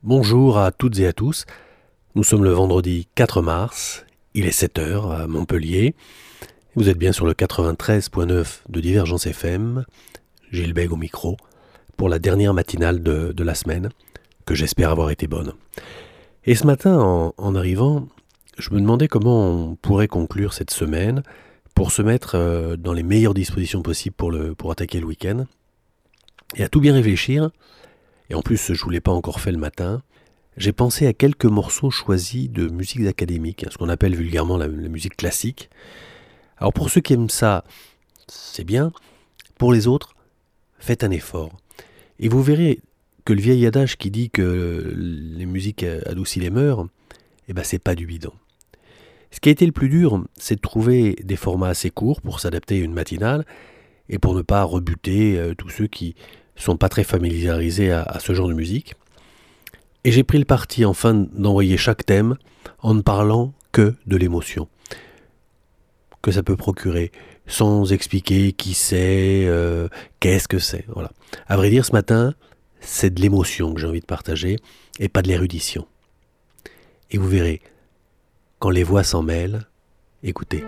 Bonjour à toutes et à tous. Nous sommes le vendredi 4 mars. Il est 7 heures à Montpellier. Vous êtes bien sur le 93.9 de Divergence FM. Gilles Bègue au micro pour la dernière matinale de la semaine, que j'espère avoir été bonne. Et ce matin, en arrivant, je me demandais comment on pourrait conclure cette semaine pour se mettre dans les meilleures dispositions possibles pour attaquer le week-end. Et à tout bien réfléchir, et en plus je ne vous l'ai pas encore fait le matin, j'ai pensé à quelques morceaux choisis de musique académique, ce qu'on appelle vulgairement la musique classique. Alors pour ceux qui aiment ça, c'est bien. Pour les autres, faites un effort. Et vous verrez que le vieil adage qui dit que les musiques adoucissent les mœurs, c'est pas du bidon. Ce qui a été le plus dur, c'est de trouver des formats assez courts pour s'adapter à une matinale et pour ne pas rebuter tous ceux qui sont pas très familiarisés à ce genre de musique. Et j'ai pris le parti enfin d'envoyer chaque thème en ne parlant que de l'émotion que ça peut procurer, sans expliquer qui c'est, qu'est-ce que c'est. Voilà. À vrai dire, ce matin, c'est de l'émotion que j'ai envie de partager et pas de l'érudition. Et vous verrez, quand les voix s'en mêlent, écoutez.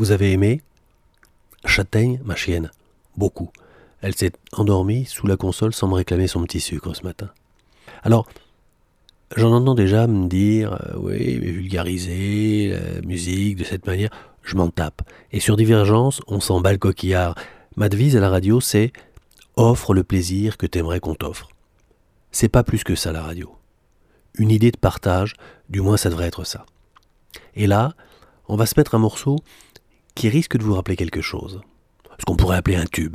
Vous avez aimé ? Châtaigne, ma chienne, beaucoup. Elle s'est endormie sous la console sans me réclamer son petit sucre ce matin. Alors, j'en entends déjà me dire, oui, mais vulgariser la musique de cette manière, je m'en tape. Et sur Divergence, on s'en bat le coquillard. Ma devise à la radio, c'est « offre le plaisir que t'aimerais qu'on t'offre ». C'est pas plus que ça la radio. Une idée de partage, du moins ça devrait être ça. Et là, on va se mettre un morceau qui risque de vous rappeler quelque chose. Ce qu'on pourrait appeler un tube.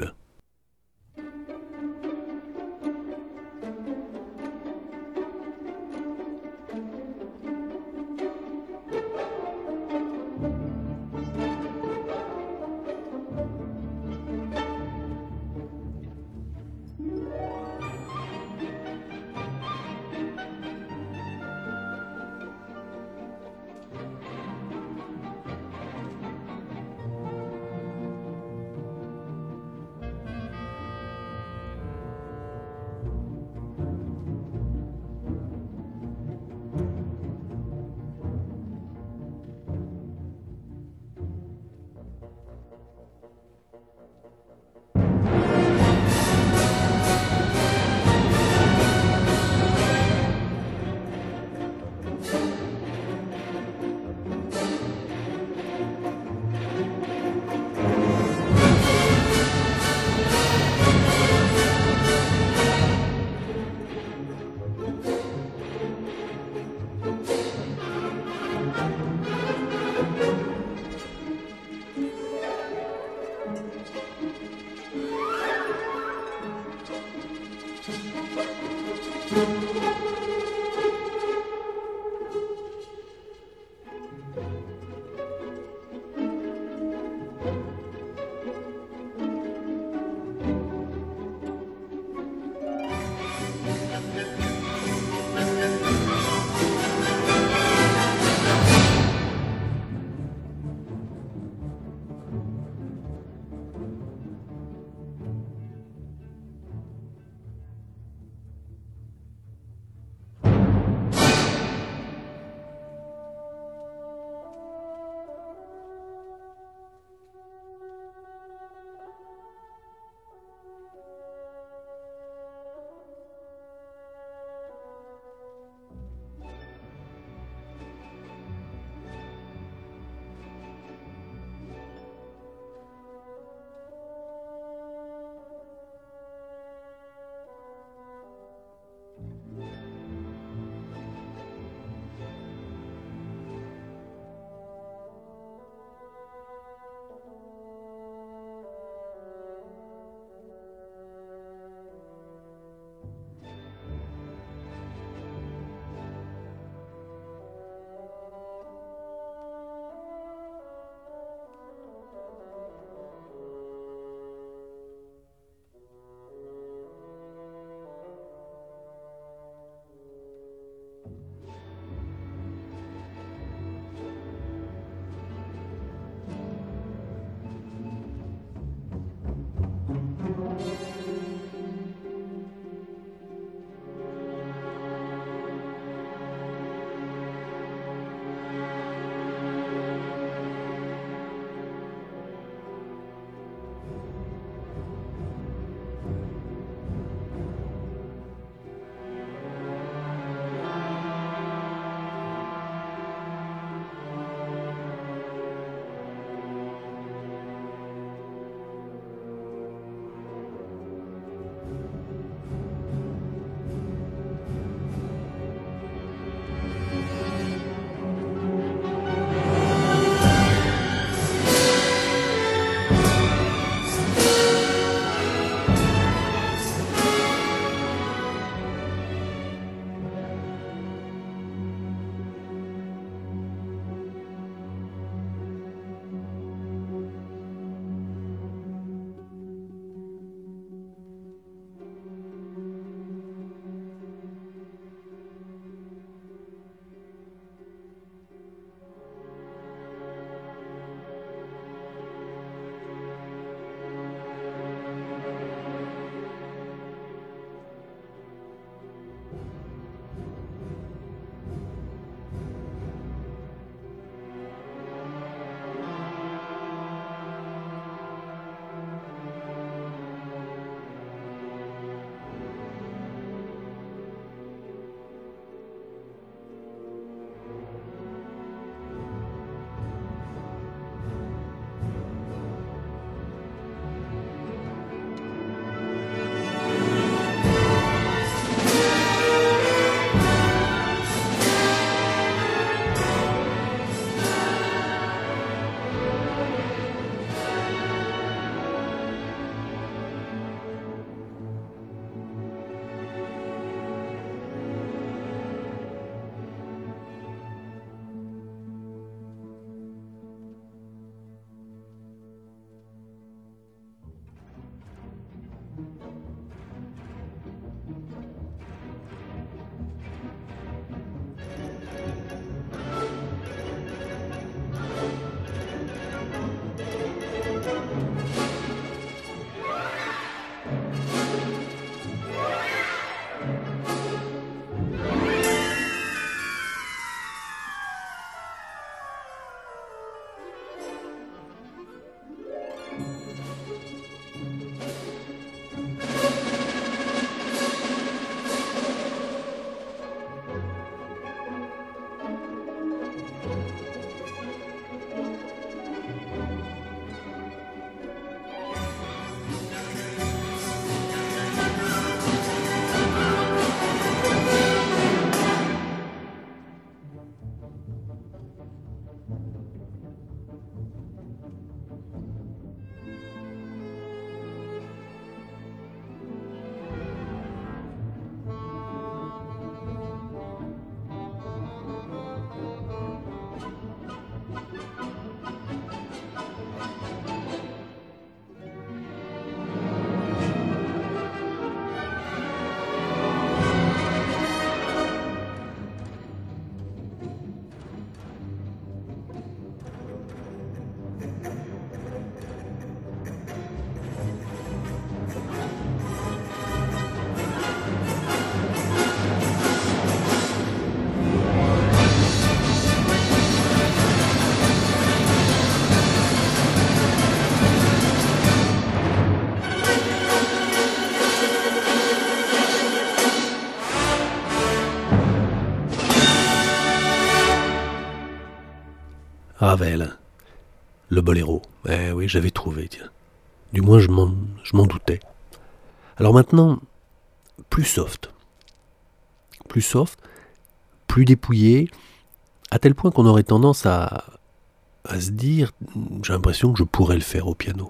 Ravel, le boléro. Eh oui, j'avais trouvé, tiens. Du moins, je m'en doutais. Alors maintenant, plus soft. Plus soft, plus dépouillé, à tel point qu'on aurait tendance à se dire, j'ai l'impression que je pourrais le faire au piano.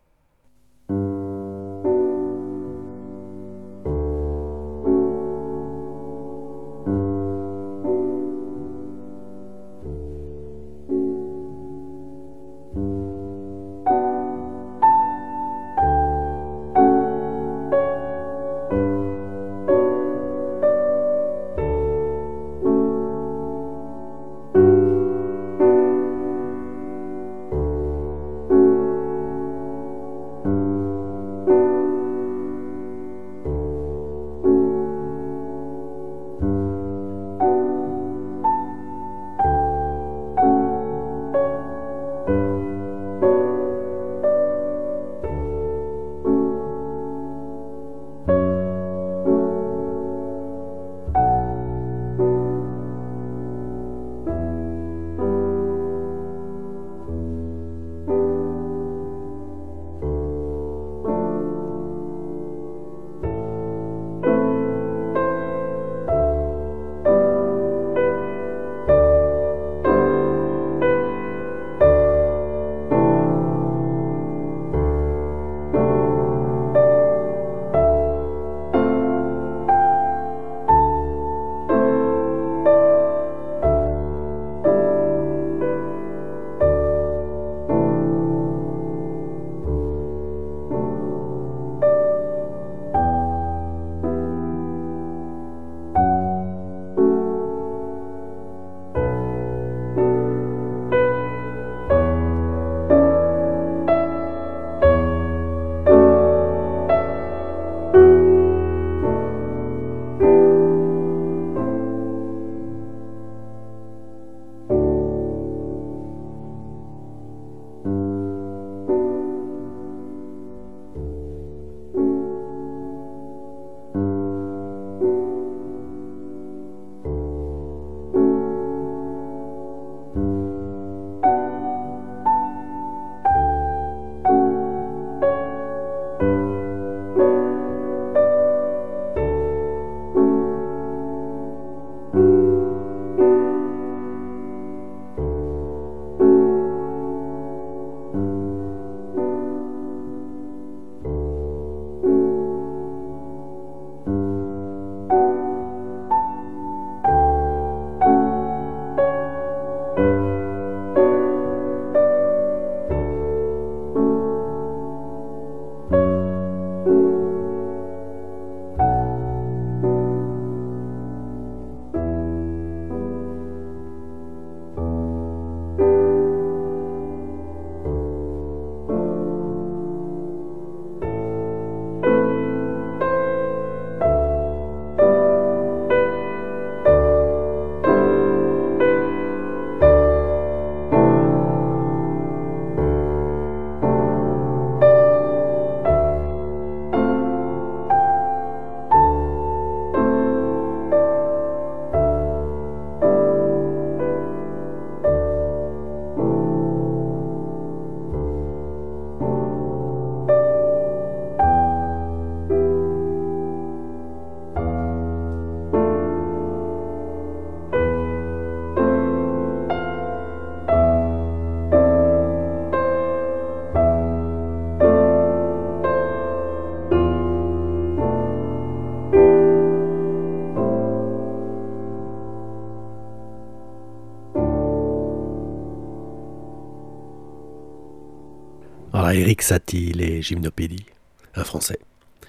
Voilà, Erik Satie, les Gymnopédies, un Français.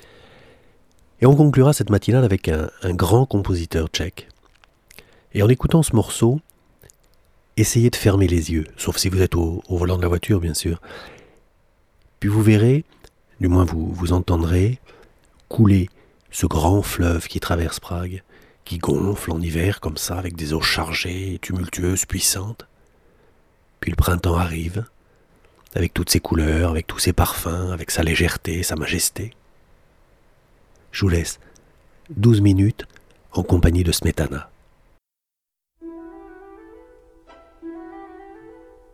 Et on conclura cette matinale avec un grand compositeur tchèque. Et en écoutant ce morceau, essayez de fermer les yeux, sauf si vous êtes au volant de la voiture, bien sûr. Puis vous verrez, du moins vous entendrez, couler ce grand fleuve qui traverse Prague, qui gonfle en hiver comme ça, avec des eaux chargées, tumultueuses, puissantes. Puis le printemps arrive, avec toutes ses couleurs, avec tous ses parfums, avec sa légèreté, sa majesté. Je vous laisse 12 minutes en compagnie de Smetana.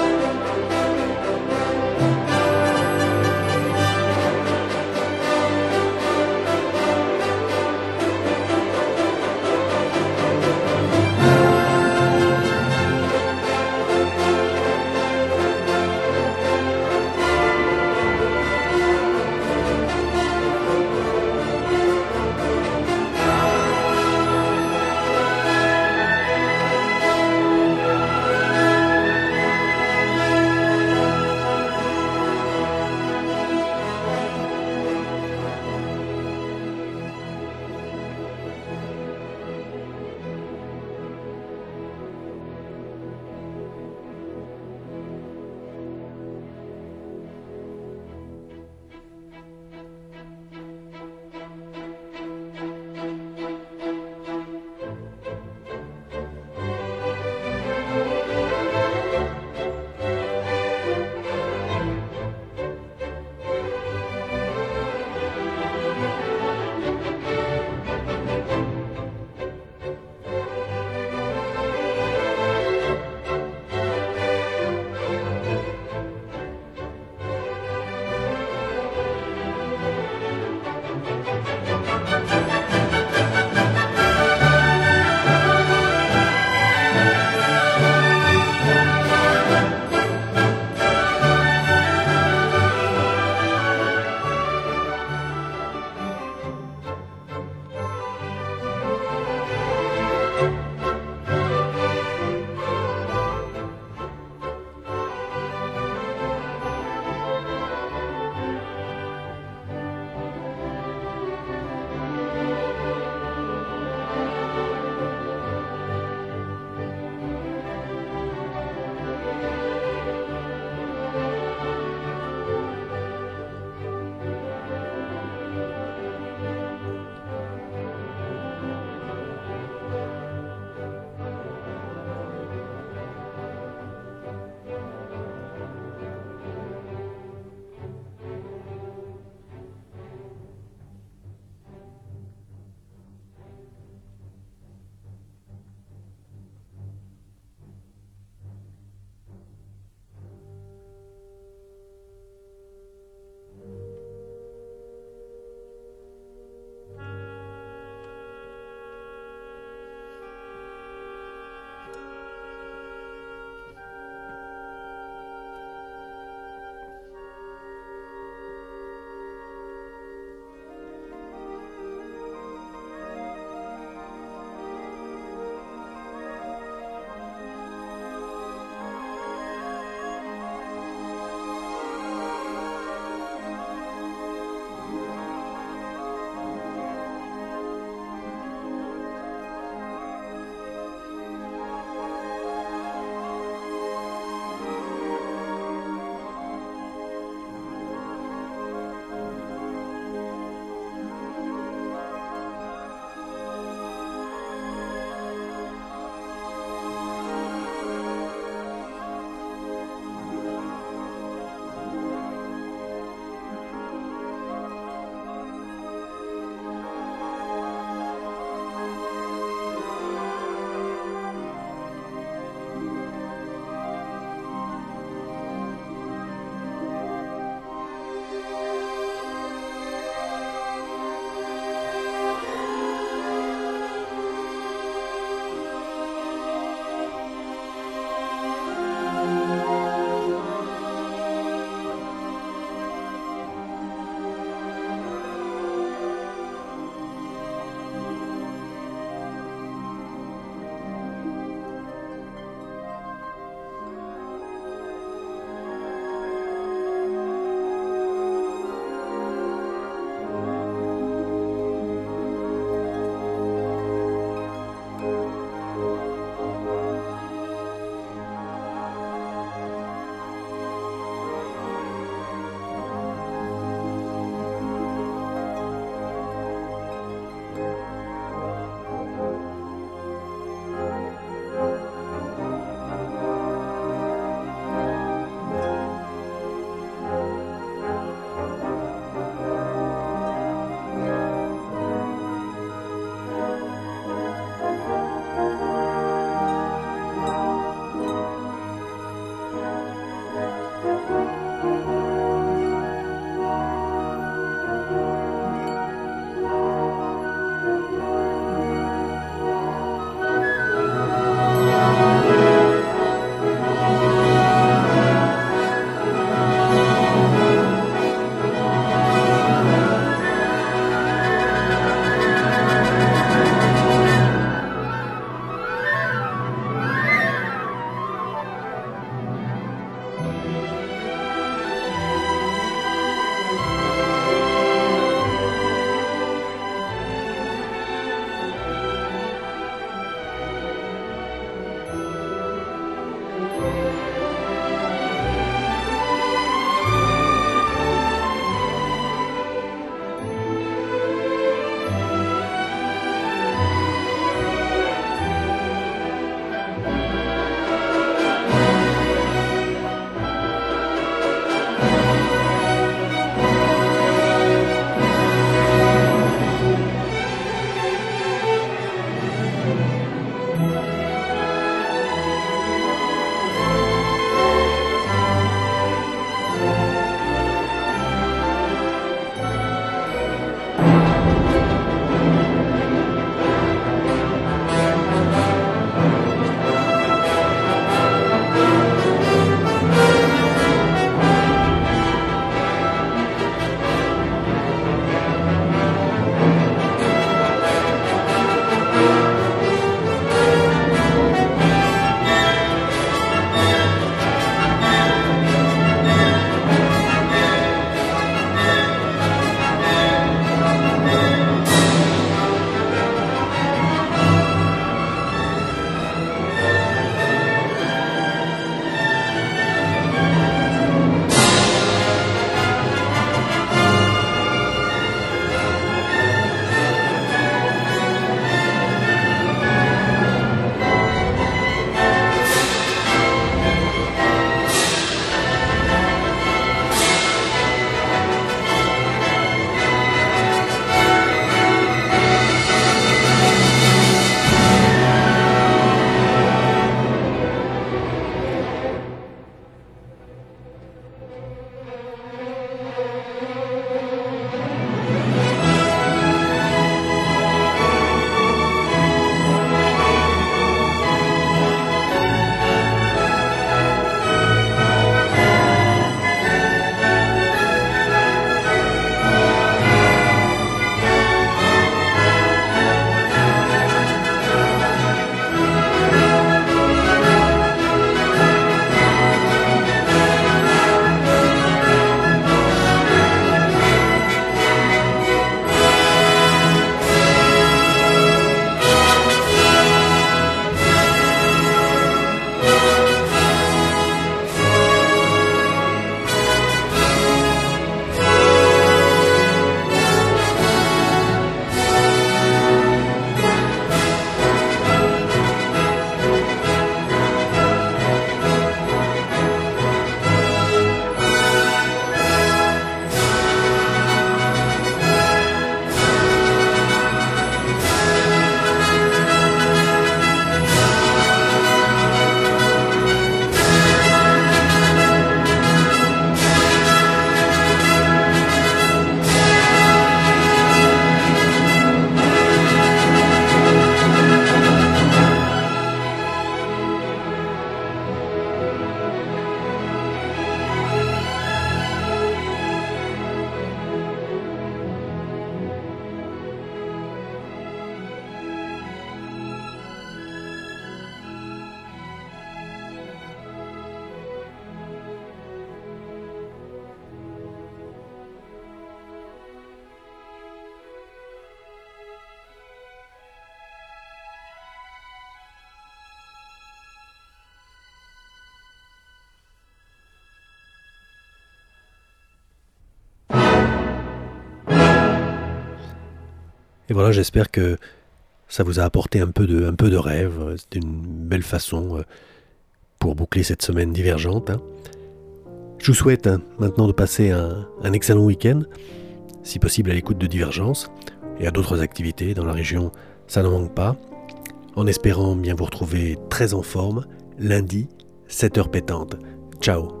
Et voilà, j'espère que ça vous a apporté un peu de rêve. C'était une belle façon pour boucler cette semaine divergente. Je vous souhaite maintenant de passer un excellent week-end, si possible à l'écoute de Divergence, et à d'autres activités dans la région, ça ne manque pas, en espérant bien vous retrouver très en forme, lundi, 7h pétante. Ciao.